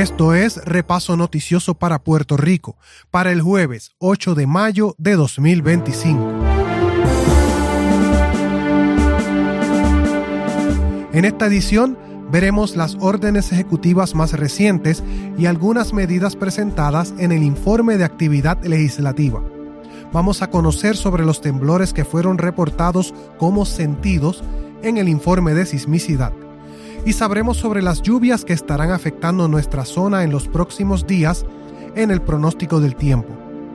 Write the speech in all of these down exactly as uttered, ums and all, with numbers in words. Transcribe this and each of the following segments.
Esto es Repaso Noticioso para Puerto Rico, para el jueves ocho de mayo de dos mil veinticinco. En esta edición veremos las órdenes ejecutivas más recientes y algunas medidas presentadas en el informe de actividad legislativa. Vamos a conocer sobre los temblores que fueron reportados como sentidos en el informe de sismicidad. Y sabremos sobre las lluvias que estarán afectando nuestra zona en los próximos días en el pronóstico del tiempo.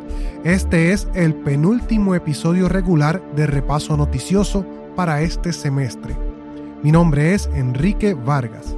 Este es el penúltimo episodio regular de Repaso Noticioso para este semestre. Mi nombre es Enrique Vargas.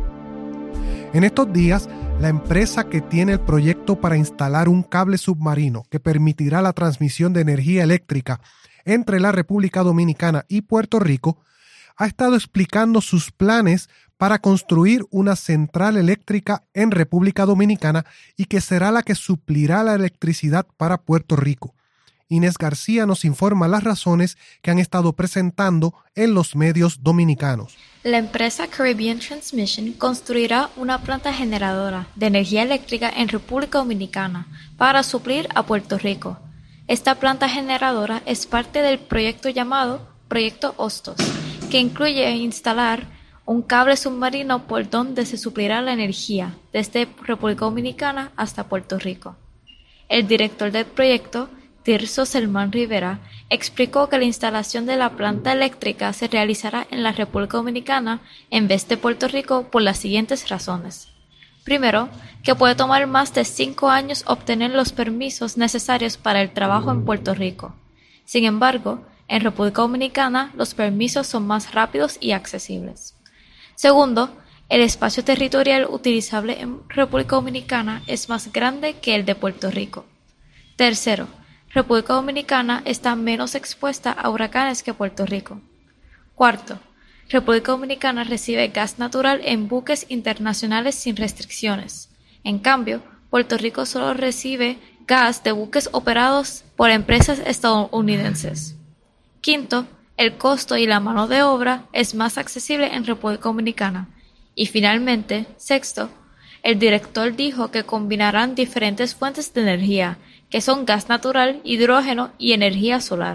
En estos días, la empresa que tiene el proyecto para instalar un cable submarino que permitirá la transmisión de energía eléctrica entre la República Dominicana y Puerto Rico ha estado explicando sus planes para construir una central eléctrica en República Dominicana y que será la que suplirá la electricidad para Puerto Rico. Inés García nos informa las razones que han estado presentando en los medios dominicanos. La empresa Caribbean Transmission construirá una planta generadora de energía eléctrica en República Dominicana para suplir a Puerto Rico. Esta planta generadora es parte del proyecto llamado Proyecto Hostos, que incluye instalar un cable submarino por donde se suplirá la energía desde República Dominicana hasta Puerto Rico. El director del proyecto, Tirso Selman Rivera, explicó que la instalación de la planta eléctrica se realizará en la República Dominicana en vez de Puerto Rico por las siguientes razones. Primero, que puede tomar más de cinco años obtener los permisos necesarios para el trabajo en Puerto Rico. Sin embargo, en República Dominicana los permisos son más rápidos y accesibles. Segundo, el espacio territorial utilizable en República Dominicana es más grande que el de Puerto Rico. Tercero, República Dominicana está menos expuesta a huracanes que Puerto Rico. Cuarto, República Dominicana recibe gas natural en buques internacionales sin restricciones. En cambio, Puerto Rico solo recibe gas de buques operados por empresas estadounidenses. Quinto, el costo y la mano de obra es más accesible en República Dominicana. Y finalmente, sexto, el director dijo que combinarán diferentes fuentes de energía, que son gas natural, hidrógeno y energía solar.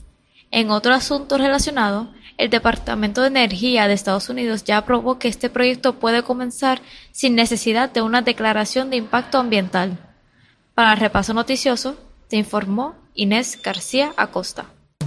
En otro asunto relacionado, el Departamento de Energía de Estados Unidos ya aprobó que este proyecto puede comenzar sin necesidad de una declaración de impacto ambiental. Para Repaso Noticioso, te informó Inés García Acosta.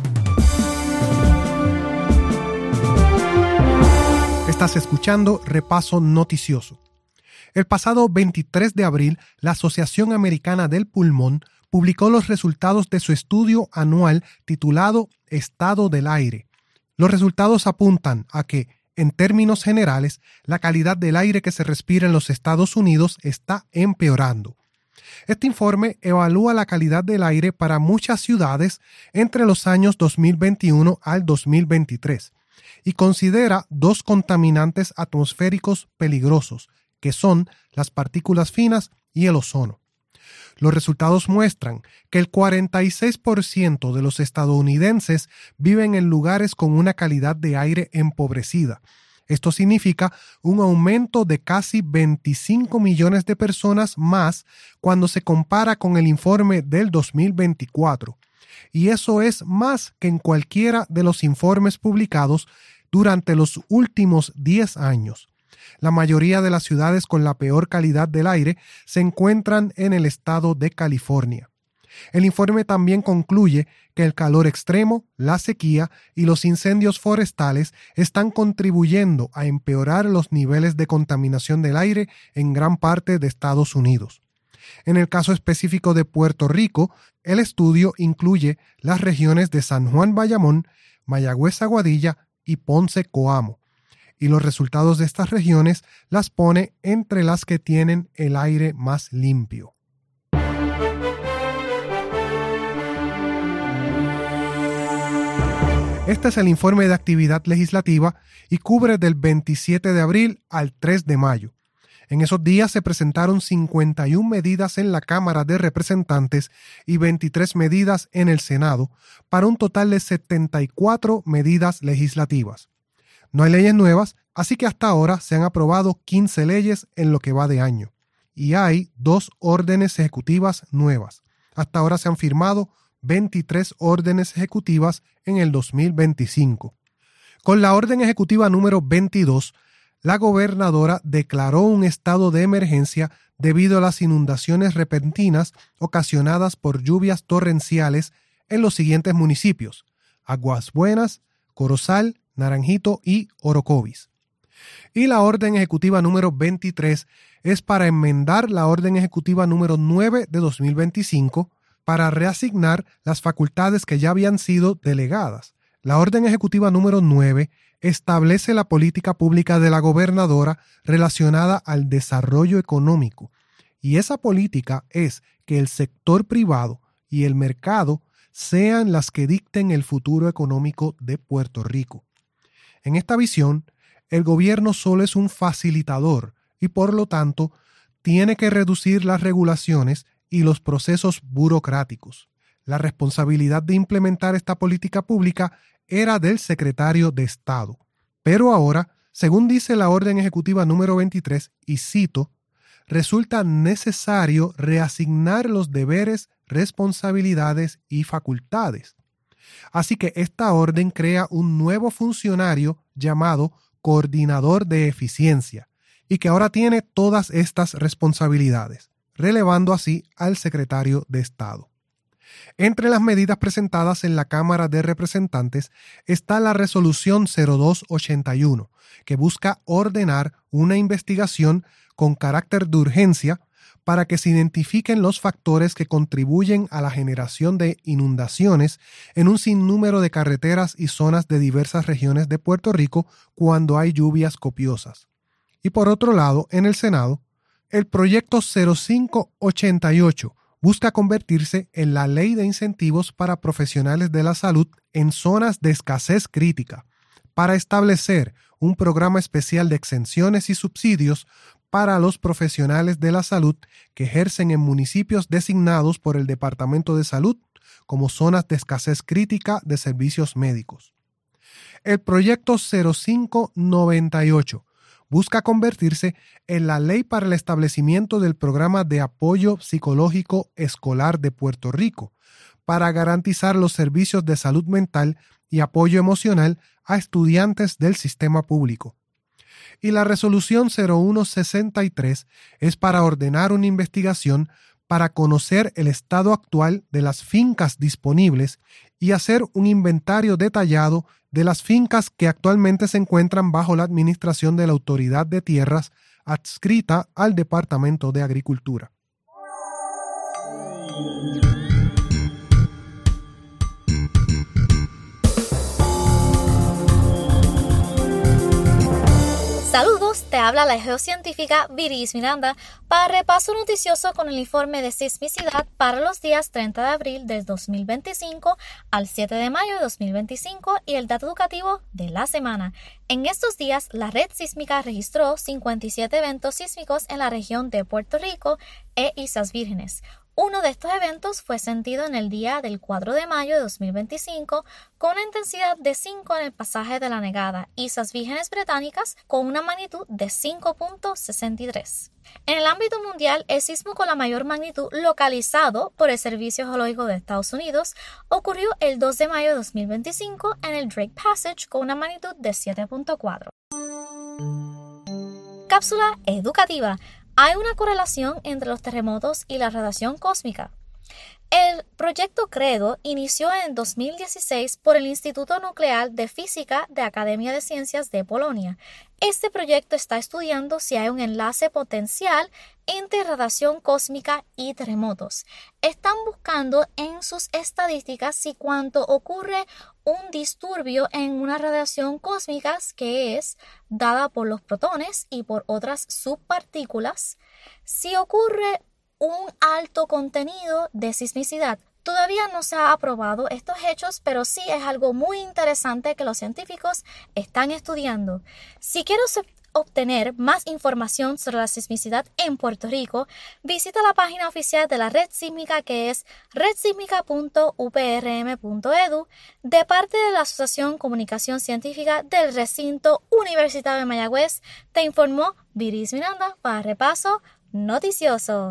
Estás escuchando Repaso Noticioso. El pasado veintitrés de abril, la Asociación Americana del Pulmón publicó los resultados de su estudio anual titulado Estado del Aire. Los resultados apuntan a que, en términos generales, la calidad del aire que se respira en los Estados Unidos está empeorando. Este informe evalúa la calidad del aire para muchas ciudades entre los años dos mil veintiuno al dos mil veintitrés y considera dos contaminantes atmosféricos peligrosos, que son las partículas finas y el ozono. Los resultados muestran que el cuarenta y seis por ciento de los estadounidenses viven en lugares con una calidad de aire empobrecida. Esto significa un aumento de casi veinticinco millones de personas más cuando se compara con el informe del dos mil veinticuatro. Y eso es más que en cualquiera de los informes publicados durante los últimos diez años. La mayoría de las ciudades con la peor calidad del aire se encuentran en el estado de California. El informe también concluye que el calor extremo, la sequía y los incendios forestales están contribuyendo a empeorar los niveles de contaminación del aire en gran parte de Estados Unidos. En el caso específico de Puerto Rico, el estudio incluye las regiones de San Juan Bayamón, Mayagüez Aguadilla y Ponce Coamo, y los resultados de estas regiones las pone entre las que tienen el aire más limpio. Este es el informe de actividad legislativa y cubre del veintisiete de abril al tres de mayo. En esos días se presentaron cincuenta y una medidas en la Cámara de Representantes y veintitrés medidas en el Senado, para un total de setenta y cuatro medidas legislativas. No hay leyes nuevas, así que hasta ahora se han aprobado quince leyes en lo que va de año. y hay dos órdenes ejecutivas nuevas. Hasta ahora se han firmado veintitrés órdenes ejecutivas en el dos mil veinticinco. Con la orden ejecutiva número veintidós, la gobernadora declaró un estado de emergencia debido a las inundaciones repentinas ocasionadas por lluvias torrenciales en los siguientes municipios: Aguas Buenas, Corozal, Naranjito y Orocovis. Y la orden ejecutiva número veintitrés es para enmendar la orden ejecutiva número nueve de dos mil veinticinco para reasignar las facultades que ya habían sido delegadas. La orden ejecutiva número nueve establece la política pública de la gobernadora relacionada al desarrollo económico, y esa política es que el sector privado y el mercado sean las que dicten el futuro económico de Puerto Rico. En esta visión, el gobierno solo es un facilitador y por lo tanto tiene que reducir las regulaciones y los procesos burocráticos. La responsabilidad de implementar esta política pública era del secretario de Estado. Pero ahora, según dice la orden ejecutiva número veintitrés, y cito, resulta necesario reasignar los deberes, responsabilidades y facultades. Así que esta orden crea un nuevo funcionario llamado Coordinador de Eficiencia y que ahora tiene todas estas responsabilidades, relevando así al secretario de Estado. Entre las medidas presentadas en la Cámara de Representantes está la Resolución cero dos ochenta y uno, que busca ordenar una investigación con carácter de urgencia para que se identifiquen los factores que contribuyen a la generación de inundaciones en un sinnúmero de carreteras y zonas de diversas regiones de Puerto Rico cuando hay lluvias copiosas. Y por otro lado, en el Senado, el proyecto cero cinco ochenta y ocho busca convertirse en la ley de incentivos para profesionales de la salud en zonas de escasez crítica, para establecer un programa especial de exenciones y subsidios para los profesionales de la salud que ejercen en municipios designados por el Departamento de Salud como zonas de escasez crítica de servicios médicos. El proyecto cero cinco noventa y ocho busca convertirse en la ley para el establecimiento del programa de apoyo psicológico escolar de Puerto Rico, para garantizar los servicios de salud mental y apoyo emocional a estudiantes del sistema público. Y la resolución cero uno sesenta y tres es para ordenar una investigación para conocer el estado actual de las fincas disponibles y hacer un inventario detallado de las fincas que actualmente se encuentran bajo la administración de la Autoridad de Tierras adscrita al Departamento de Agricultura. Saludos, te habla la geocientífica Viris Miranda para repaso noticioso con el informe de sismicidad para los días treinta de abril del dos mil veinticinco al siete de mayo de dos mil veinticinco y el dato educativo de la semana. En estos días, la red sísmica registró cincuenta y siete eventos sísmicos en la región de Puerto Rico e Islas Vírgenes. Uno de estos eventos fue sentido en el día del cuatro de mayo de dos mil veinticinco con una intensidad de cinco en el pasaje de la Negada, Islas Vírgenes Británicas, con una magnitud de cinco punto sesenta y tres. En el ámbito mundial, el sismo con la mayor magnitud localizado por el Servicio Geológico de Estados Unidos ocurrió el dos de mayo de dos mil veinticinco en el Drake Passage con una magnitud de siete punto cuatro. Cápsula educativa. Hay una correlación entre los terremotos y la radiación cósmica. El proyecto CREDO inició en dos mil dieciséis por el Instituto Nuclear de Física de Academia de Ciencias de Polonia. Este proyecto está estudiando si hay un enlace potencial entre radiación cósmica y terremotos. Están buscando en sus estadísticas si cuando ocurre un disturbio en una radiación cósmica que es dada por los protones y por otras subpartículas, si ocurre un alto contenido de sismicidad. Todavía no se ha aprobado estos hechos, pero sí es algo muy interesante que los científicos están estudiando. Si quiero obtener más información sobre la sismicidad en Puerto Rico, visita la página oficial de la red sísmica que es red sísmica punto u p r m punto e d u de parte de la Asociación Comunicación Científica del Recinto Universitario de Mayagüez. Te informó Viris Miranda para Repaso noticioso.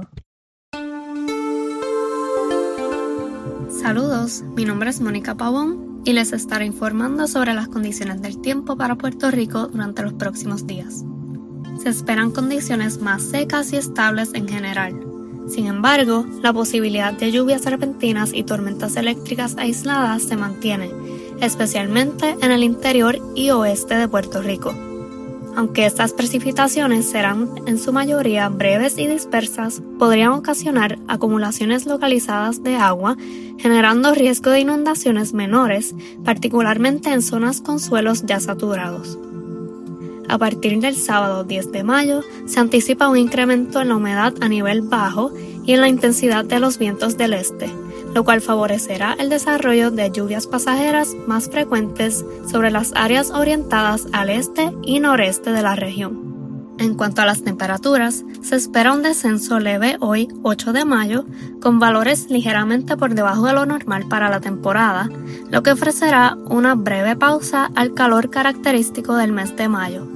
Saludos, mi nombre es Mónica Pavón y les estaré informando sobre las condiciones del tiempo para Puerto Rico durante los próximos días. Se esperan condiciones más secas y estables en general. Sin embargo, la posibilidad de lluvias repentinas y tormentas eléctricas aisladas se mantiene, especialmente en el interior y oeste de Puerto Rico. Aunque estas precipitaciones serán en su mayoría breves y dispersas, podrían ocasionar acumulaciones localizadas de agua, generando riesgo de inundaciones menores, particularmente en zonas con suelos ya saturados. A partir del sábado diez de mayo, se anticipa un incremento en la humedad a nivel bajo y en la intensidad de los vientos del este, lo cual favorecerá el desarrollo de lluvias pasajeras más frecuentes sobre las áreas orientadas al este y noreste de la región. En cuanto a las temperaturas, se espera un descenso leve hoy, ocho de mayo, con valores ligeramente por debajo de lo normal para la temporada, lo que ofrecerá una breve pausa al calor característico del mes de mayo.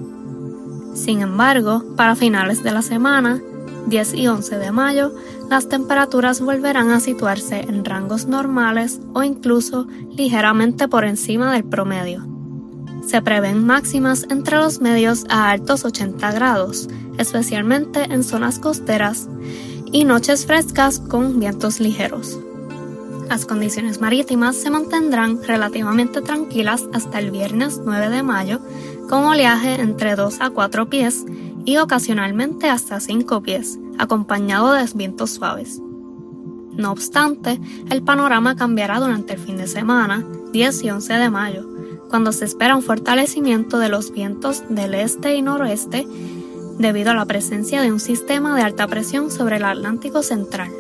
Sin embargo, para finales de la semana, diez y once de mayo, las temperaturas volverán a situarse en rangos normales o incluso ligeramente por encima del promedio. Se prevén máximas entre los medios a altos ochenta grados, especialmente en zonas costeras, y noches frescas con vientos ligeros. Las condiciones marítimas se mantendrán relativamente tranquilas hasta el viernes nueve de mayo, con oleaje entre dos a cuatro pies y ocasionalmente hasta cinco pies, acompañado de vientos suaves. No obstante, el panorama cambiará durante el fin de semana, diez y once de mayo, cuando se espera un fortalecimiento de los vientos del este y noroeste debido a la presencia de un sistema de alta presión sobre el Atlántico Central.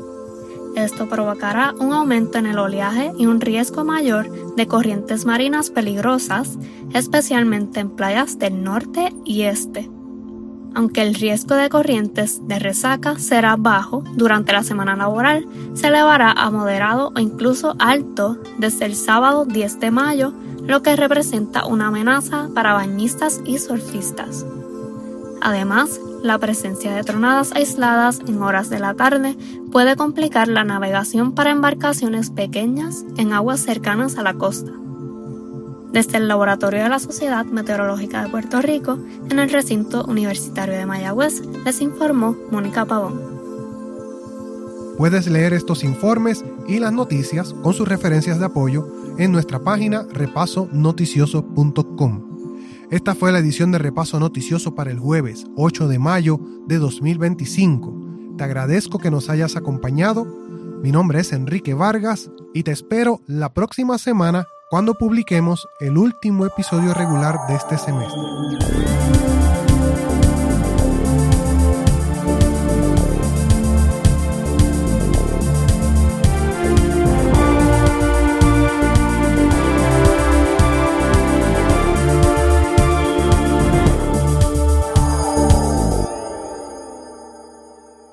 Esto provocará un aumento en el oleaje y un riesgo mayor de corrientes marinas peligrosas, especialmente en playas del norte y este. Aunque el riesgo de corrientes de resaca será bajo, durante la semana laboral se elevará a moderado o incluso alto desde el sábado diez de mayo, lo que representa una amenaza para bañistas y surfistas. Además, la presencia de tronadas aisladas en horas de la tarde puede complicar la navegación para embarcaciones pequeñas en aguas cercanas a la costa. Desde el Laboratorio de la Sociedad Meteorológica de Puerto Rico, en el recinto universitario de Mayagüez, les informó Mónica Pavón. Puedes leer estos informes y las noticias con sus referencias de apoyo en nuestra página repaso noticioso punto com. Esta fue la edición de Repaso Noticioso para el jueves ocho de mayo de dos mil veinticinco. Te agradezco que nos hayas acompañado. Mi nombre es Enrique Vargas y te espero la próxima semana cuando publiquemos el último episodio regular de este semestre.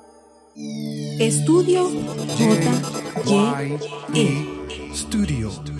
Estudio J Y E Studio.